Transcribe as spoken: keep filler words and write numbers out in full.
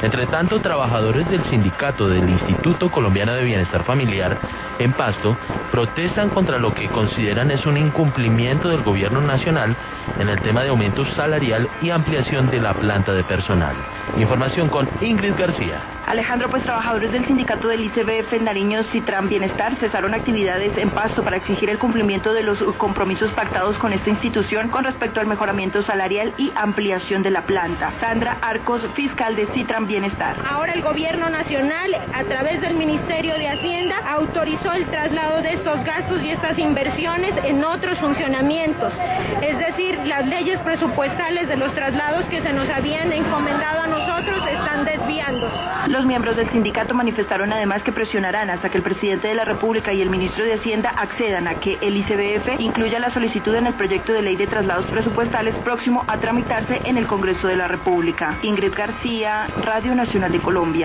Entre tanto, trabajadores del sindicato del Instituto Colombiano de Bienestar Familiar en Pasto protestan contra lo que consideran es un incumplimiento del gobierno nacional en el tema de aumento salarial y ampliación de la planta de personal. Información con Ingrid García. Alejandro, pues trabajadores del sindicato del I C B F en Nariño, Citran Bienestar, cesaron actividades en Pasto para exigir el cumplimiento de los compromisos pactados con esta institución con respecto al mejoramiento salarial y ampliación de la planta. Sandra Arcos, fiscal de Citran Bienestar. Ahora el gobierno nacional, a través del Ministerio de Hacienda, autorizó el traslado de estos gastos y estas inversiones en otros funcionamientos. Es decir, las leyes presupuestales de los traslados que se nos habían encomendado a nosotros están desviando. Los miembros del sindicato manifestaron además que presionarán hasta que el presidente de la República y el ministro de Hacienda accedan a que el I C B F incluya la solicitud en el proyecto de ley de traslados presupuestales próximo a tramitarse en el Congreso de la República. Ingrid García, Radio Nacional de Colombia.